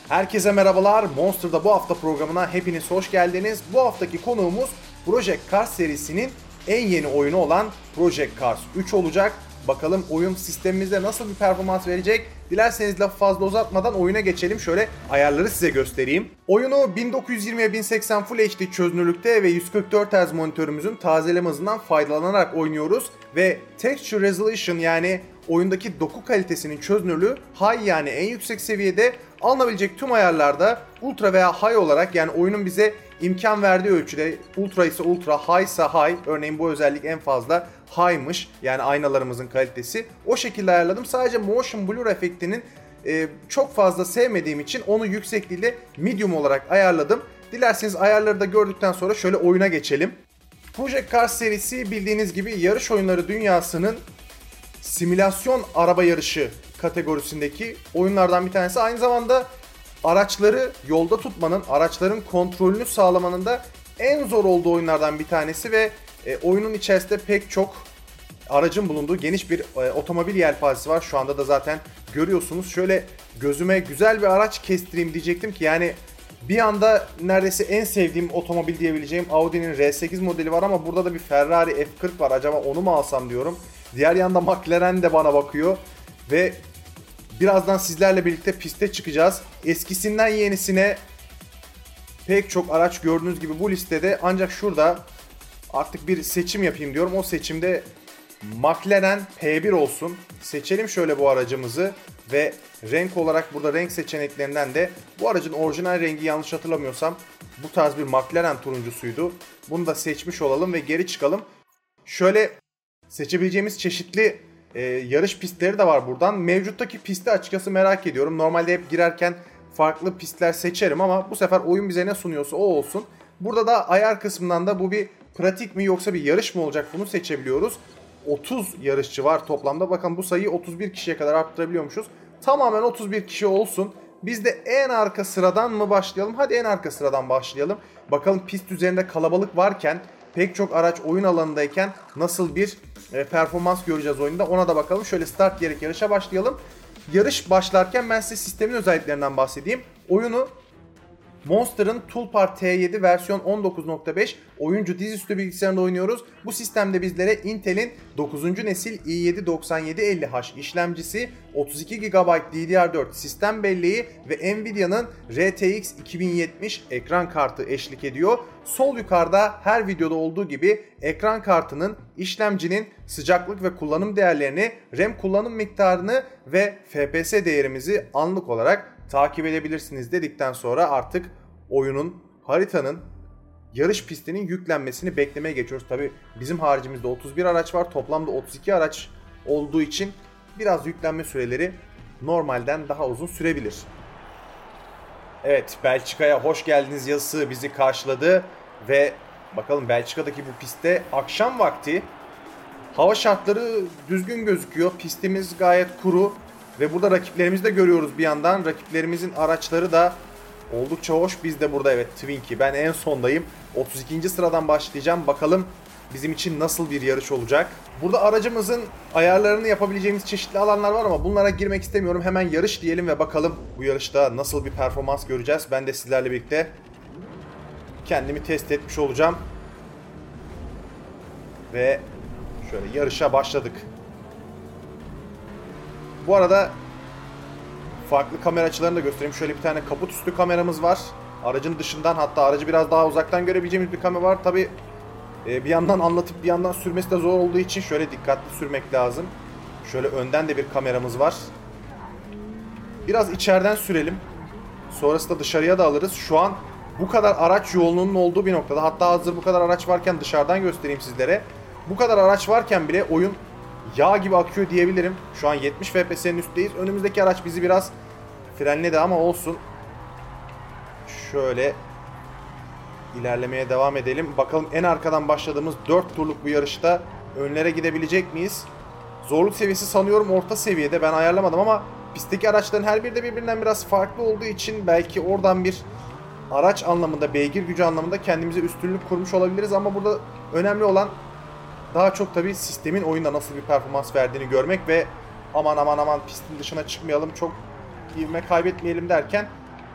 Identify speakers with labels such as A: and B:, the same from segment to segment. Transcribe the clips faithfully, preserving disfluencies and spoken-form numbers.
A: Herkese merhabalar. Monster'da bu hafta programına hepiniz hoş geldiniz. Bu haftaki konuğumuz Project Cars serisinin en yeni oyunu olan Project Cars üç olacak. Bakalım oyun sistemimizde nasıl bir performans verecek? Dilerseniz lafı fazla uzatmadan oyuna geçelim. Şöyle ayarları size göstereyim. Oyunu bin dokuz yüz yirmiye bin seksen Full H D çözünürlükte ve yüz kırk dört hertz monitörümüzün tazeleme hızından faydalanarak oynuyoruz. Ve Texture Resolution yani oyundaki doku kalitesinin çözünürlüğü high yani en yüksek seviyede, alınabilecek tüm ayarlarda ultra veya high olarak, yani oyunun bize imkan verdiği ölçüde, ultra ise ultra, high ise high, örneğin bu özellik en fazla high'mış yani aynalarımızın kalitesi, o şekilde ayarladım. Sadece motion blur efektinin e, çok fazla sevmediğim için onu yüksekliğiyle medium olarak ayarladım. Dilerseniz ayarları da gördükten sonra şöyle oyuna geçelim. Project Cars serisi bildiğiniz gibi yarış oyunları dünyasının simülasyon araba yarışı kategorisindeki oyunlardan bir tanesi. Aynı zamanda araçları yolda tutmanın, araçların kontrolünü sağlamanın da en zor olduğu oyunlardan bir tanesi ve e, oyunun içerisinde pek çok aracın bulunduğu geniş bir e, otomobil yelpazesi var. Şu anda da zaten görüyorsunuz. Şöyle gözüme güzel bir araç kestireyim diyecektim ki yani bir anda neredeyse en sevdiğim otomobil diyebileceğim Audi'nin R sekiz modeli var ama burada da bir Ferrari F kırk var. Acaba onu mu alsam diyorum. Diğer yanda McLaren de bana bakıyor ve birazdan sizlerle birlikte piste çıkacağız. Eskisinden yenisine pek çok araç gördüğünüz gibi bu listede, ancak şurada artık bir seçim yapayım diyorum. O seçimde McLaren P bir olsun. Seçelim şöyle bu aracımızı ve renk olarak burada renk seçeneklerinden de bu aracın orijinal rengi, yanlış hatırlamıyorsam bu tarz bir McLaren turuncusuydu. Bunu da seçmiş olalım ve geri çıkalım. Şöyle seçebileceğimiz çeşitli e, yarış pistleri de var buradan. Mevcuttaki pisti açıkçası merak ediyorum. Normalde hep girerken farklı pistler seçerim ama bu sefer oyun bize ne sunuyorsa o olsun. Burada da ayar kısmından da bu bir pratik mi yoksa bir yarış mı olacak, bunu seçebiliyoruz. otuz yarışçı var toplamda. Bakın bu sayıyı otuz bir kişiye kadar arttırabiliyormuşuz. Tamamen otuz bir kişi olsun. Biz de en arka sıradan mı başlayalım? Hadi en arka sıradan başlayalım. Bakalım pist üzerinde kalabalık varken, pek çok araç oyun alanındayken nasıl bir e, performans göreceğiz oyunda, ona da bakalım. Şöyle start diyerek yarışa başlayalım. Yarış başlarken ben size sistemin özelliklerinden bahsedeyim. Oyunu Monster'ın Toolpar T yedi versiyon on dokuz nokta beş oyuncu dizüstü bilgisayarında oynuyoruz. Bu sistemde bizlere Intel'in dokuzuncu nesil i yedi doksan yedi elli H işlemcisi, otuz iki gigabayt D D R dört sistem belleği ve Nvidia'nın R T X iki bin yetmiş ekran kartı eşlik ediyor. Sol yukarıda her videoda olduğu gibi ekran kartının, işlemcinin sıcaklık ve kullanım değerlerini, RAM kullanım miktarını ve F P S değerimizi anlık olarak takip edebilirsiniz dedikten sonra artık oyunun, haritanın, yarış pistinin yüklenmesini beklemeye geçiyoruz. Tabi bizim haricimizde otuz bir araç var. Toplamda otuz iki araç olduğu için biraz yüklenme süreleri normalden daha uzun sürebilir. Evet, Belçika'ya hoş geldiniz yazısı bizi karşıladı ve bakalım Belçika'daki bu pistte akşam vakti hava şartları düzgün gözüküyor. Pistimiz gayet kuru. Ve burada rakiplerimizi de görüyoruz bir yandan. Rakiplerimizin araçları da oldukça hoş. Biz de burada evet Twinkie. Ben en sondayım. otuz ikinci sıradan başlayacağım. Bakalım bizim için nasıl bir yarış olacak. Burada aracımızın ayarlarını yapabileceğimiz çeşitli alanlar var ama bunlara girmek istemiyorum. Hemen yarış diyelim ve bakalım bu yarışta nasıl bir performans göreceğiz. Ben de sizlerle birlikte kendimi test etmiş olacağım. Ve şöyle yarışa başladık. Bu arada farklı kamera açılarını da göstereyim. Şöyle bir tane kaput üstü kameramız var. Aracın dışından, hatta aracı biraz daha uzaktan görebileceğimiz bir kamera var. Tabi bir yandan anlatıp bir yandan sürmesi de zor olduğu için şöyle dikkatli sürmek lazım. Şöyle önden de bir kameramız var. Biraz içeriden sürelim. Sonrasında dışarıya da alırız. Şu an bu kadar araç yoğunluğunun olduğu bir noktada. Hatta hazır bu kadar araç varken dışarıdan göstereyim sizlere. Bu kadar araç varken bile oyun yağ gibi akıyor diyebilirim. Şu an yetmiş F P S'nin üstteyiz. Önümüzdeki araç bizi biraz frenledi ama olsun. Şöyle ilerlemeye devam edelim. Bakalım en arkadan başladığımız dört turluk bu yarışta önlere gidebilecek miyiz? Zorluk seviyesi sanıyorum orta seviyede. Ben ayarlamadım ama pistteki araçların her biri de birbirinden biraz farklı olduğu için belki oradan bir araç anlamında, beygir gücü anlamında kendimize üstünlük kurmuş olabiliriz ama burada önemli olan daha çok tabii sistemin oyunda nasıl bir performans verdiğini görmek ve aman aman aman pistin dışına çıkmayalım, çok ivme kaybetmeyelim derken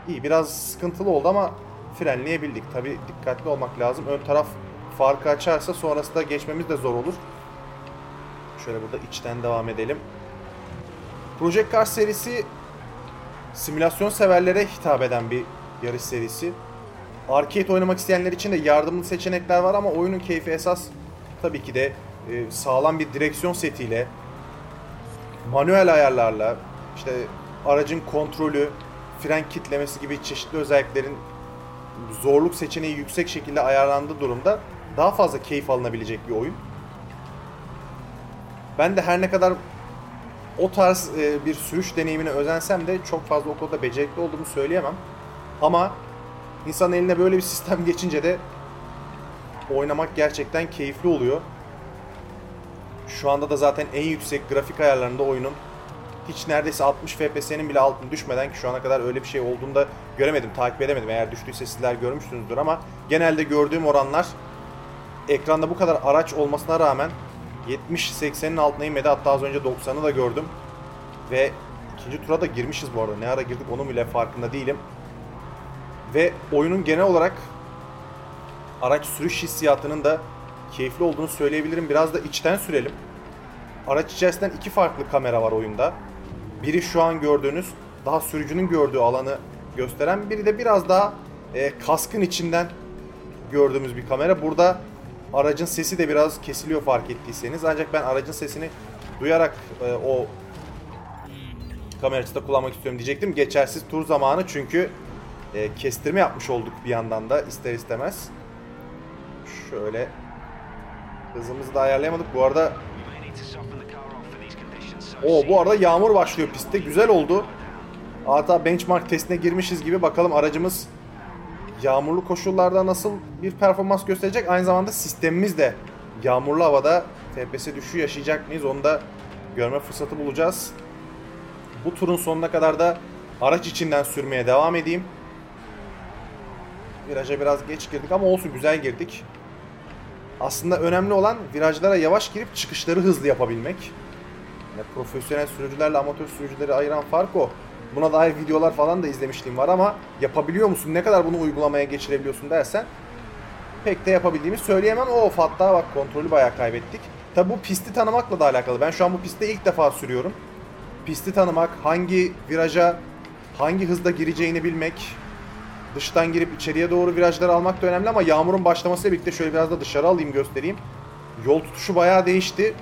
A: İyi, biraz sıkıntılı oldu ama frenleyebildik. Tabi dikkatli olmak lazım. Ön taraf farkı açarsa sonrasında geçmemiz de zor olur. Şöyle burada içten devam edelim. Project Cars serisi simülasyon severlere hitap eden bir yarış serisi. Arcade oynamak isteyenler için de yardımlı seçenekler var ama oyunun keyfi esas tabii ki de e, sağlam bir direksiyon setiyle, manuel ayarlarla, işte aracın kontrolü, fren kitlemesi gibi çeşitli özelliklerin zorluk seçeneği yüksek şekilde ayarlandığı durumda daha fazla keyif alınabilecek bir oyun. Ben de her ne kadar o tarz e, bir sürüş deneyimine özensem de çok fazla o konuda becerikli olduğumu söyleyemem. Ama insanın eline böyle bir sistem geçince de oynamak gerçekten keyifli oluyor. Şu anda da zaten en yüksek grafik ayarlarında oyunun hiç neredeyse altmış F P S'nin bile altına düşmeden, ki şu ana kadar öyle bir şey olduğunu da göremedim, takip edemedim. Eğer düştüyse sizler görmüşsünüzdür ama genelde gördüğüm oranlar ekranda bu kadar araç olmasına rağmen yetmiş seksenin altına inmedi. Hatta az önce doksanı da gördüm. Ve ikinci tura da girmişiz bu arada. Ne ara girdik onun bile farkında değilim. Ve oyunun genel olarak araç sürüş hissiyatının da keyifli olduğunu söyleyebilirim. Biraz da içten sürelim. Araç içerisinden iki farklı kamera var oyunda. Biri şu an gördüğünüz, daha sürücünün gördüğü alanı gösteren, biri de biraz daha e, kaskın içinden gördüğümüz bir kamera. Burada aracın sesi de biraz kesiliyor fark ettiyseniz. Ancak ben aracın sesini duyarak e, o kamera açısında kullanmak istiyorum diyecektim. Geçersiz tur zamanı, çünkü e, kestirme yapmış olduk bir yandan da ister istemez. Şöyle hızımızı da ayarlayamadık. Bu arada o bu arada yağmur başlıyor pistte. Güzel oldu. Hatta benchmark testine girmişiz gibi. Bakalım aracımız yağmurlu koşullarda nasıl bir performans gösterecek. Aynı zamanda sistemimiz de yağmurlu havada F P S düşüşü yaşayacak mıyız? Onu da görme fırsatı bulacağız. Bu turun sonuna kadar da araç içinden sürmeye devam edeyim. Viraja biraz geç girdik ama olsun, güzel girdik. Aslında önemli olan virajlara yavaş girip çıkışları hızlı yapabilmek. Yani profesyonel sürücülerle amatör sürücüleri ayıran fark o. Buna dair videolar falan da izlemişliğim var ama yapabiliyor musun, ne kadar bunu uygulamaya geçirebiliyorsun dersen pek de yapabildiğimi söyleyemem. Of, hatta bak kontrolü bayağı kaybettik. Tabi bu pisti tanımakla da alakalı. Ben şu an bu pistte ilk defa sürüyorum. Pisti tanımak, hangi viraja hangi hızda gireceğini bilmek, dıştan girip içeriye doğru virajları almak da önemli ama yağmurun başlamasıyla birlikte şöyle biraz da dışarı alayım, göstereyim. Yol tutuşu bayağı değişti.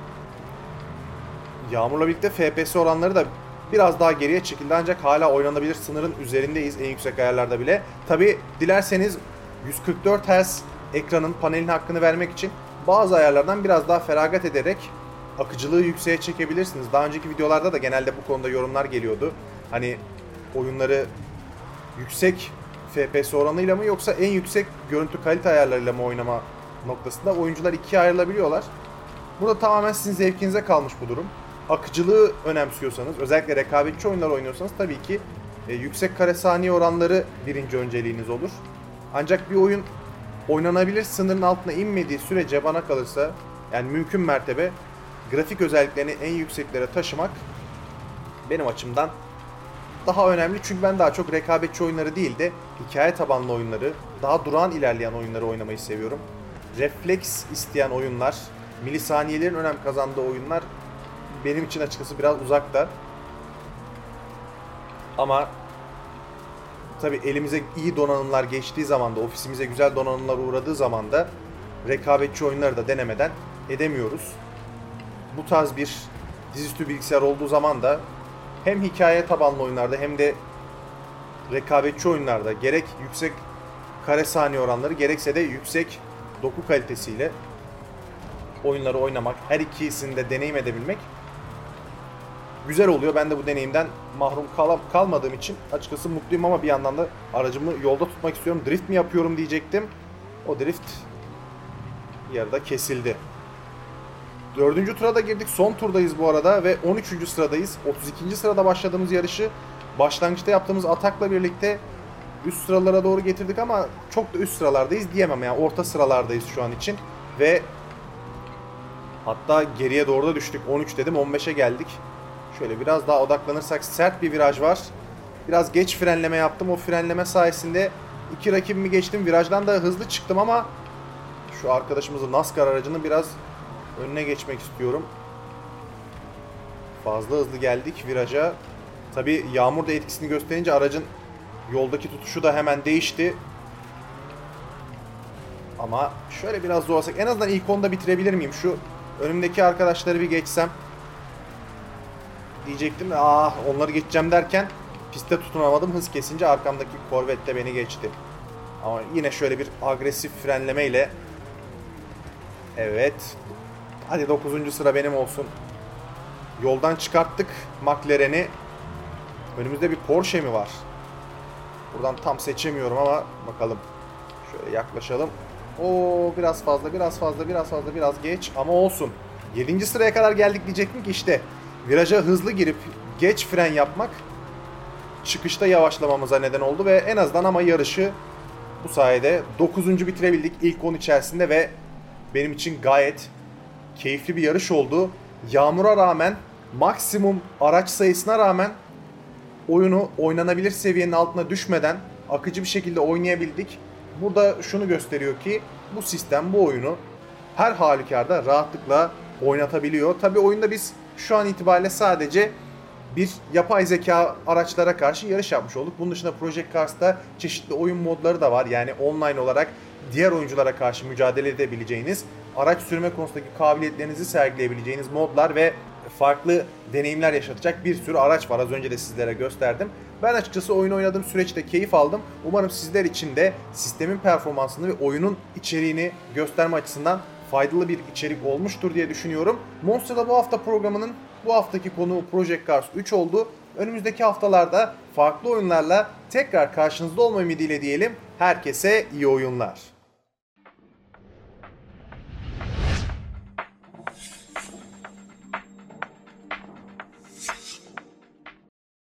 A: Yağmurla birlikte F P S oranları da biraz daha geriye çekildi ancak hala oynanabilir sınırın üzerindeyiz en yüksek ayarlarda bile. Tabi dilerseniz yüz kırk dört hertz ekranın, panelin hakkını vermek için bazı ayarlardan biraz daha feragat ederek akıcılığı yükseğe çekebilirsiniz. Daha önceki videolarda da genelde bu konuda yorumlar geliyordu. Hani oyunları yüksek F P S oranıyla mı yoksa en yüksek görüntü kalite ayarlarıyla mı oynama noktasında oyuncular ikiye ayrılabiliyorlar. Burada tamamen sizin zevkinize kalmış bu durum. Akıcılığı önemsiyorsanız, özellikle rekabetçi oyunlar oynuyorsanız tabii ki e, yüksek kare saniye oranları birinci önceliğiniz olur. Ancak bir oyun oynanabilir sınırın altına inmediği sürece bana kalırsa, yani mümkün mertebe grafik özelliklerini en yükseklere taşımak benim açımdan daha önemli. Çünkü ben daha çok rekabetçi oyunları değil de hikaye tabanlı oyunları, daha durağan ilerleyen oyunları oynamayı seviyorum. Refleks isteyen oyunlar, milisaniyelerin önem kazandığı oyunlar benim için açıkçası biraz uzakta. Ama tabii elimize iyi donanımlar geçtiği zaman da, ofisimize güzel donanımlar uğradığı zaman da rekabetçi oyunları da denemeden edemiyoruz. Bu tarz bir dizüstü bilgisayar olduğu zaman da hem hikaye tabanlı oyunlarda hem de rekabetçi oyunlarda gerek yüksek kare saniye oranları gerekse de yüksek doku kalitesiyle oyunları oynamak, her ikisini de deneyim edebilmek güzel oluyor. Ben de bu deneyimden mahrum kal kalmadığım için açıkçası mutluyum ama bir yandan da aracımı yolda tutmak istiyorum. Drift mi yapıyorum diyecektim. O drift yarıda kesildi. Dördüncü tura da girdik. Son turdayız bu arada ve on üçüncü sıradayız. otuz ikinci sırada başladığımız yarışı başlangıçta yaptığımız atakla birlikte üst sıralara doğru getirdik ama çok da üst sıralardayız diyemem. Yani orta sıralardayız şu an için ve hatta geriye doğru da düştük. on üç dedim, on beşe geldik. Şöyle biraz daha odaklanırsak, sert bir viraj var. Biraz geç frenleme yaptım. O frenleme sayesinde iki rakibimi geçtim. Virajdan da hızlı çıktım ama şu arkadaşımızın NASCAR aracını biraz önüne geçmek istiyorum. Fazla hızlı geldik viraja. Tabi yağmur da etkisini gösterince aracın yoldaki tutuşu da hemen değişti. Ama şöyle biraz zorlasak en azından ilk onda bitirebilir miyim? Şu önümdeki arkadaşları bir geçsem diyecektim. Ah, onları geçeceğim derken piste tutunamadım. Hız kesince arkamdaki Corvette de beni geçti. Ama yine şöyle bir agresif frenlemeyle. Evet. Hadi dokuzuncu sıra benim olsun. Yoldan çıkarttık McLaren'i. Önümüzde bir Porsche mi var? Buradan tam seçemiyorum ama bakalım. Şöyle yaklaşalım. Oo, biraz fazla, biraz fazla, biraz fazla, biraz geç ama olsun. yedinci sıraya kadar geldik diyecektim ki işte viraja hızlı girip geç fren yapmak çıkışta yavaşlamamıza neden oldu ve en azından ama yarışı bu sayede dokuzuncu bitirebildik ilk on içerisinde ve benim için gayet keyifli bir yarış oldu. Yağmura rağmen, maksimum araç sayısına rağmen oyunu oynanabilir seviyenin altına düşmeden akıcı bir şekilde oynayabildik. Burada şunu gösteriyor ki bu sistem bu oyunu her halükarda rahatlıkla oynatabiliyor. Tabii oyunda biz şu an itibariyle sadece bir yapay zeka araçlara karşı yarış yapmış olduk. Bunun dışında Project Cars'ta çeşitli oyun modları da var. Yani online olarak diğer oyunculara karşı mücadele edebileceğiniz, araç sürme konusundaki kabiliyetlerinizi sergileyebileceğiniz modlar ve farklı deneyimler yaşatacak bir sürü araç var. Az önce de sizlere gösterdim. Ben açıkçası oyun oynadığım süreçte keyif aldım. Umarım sizler için de sistemin performansını ve oyunun içeriğini gösterme açısından faydalı bir içerik olmuştur diye düşünüyorum. Monster'da bu hafta programının bu haftaki konuğu Project Cars üç oldu. Önümüzdeki haftalarda farklı oyunlarla tekrar karşınızda olma ümidiyle diyelim. Herkese iyi oyunlar.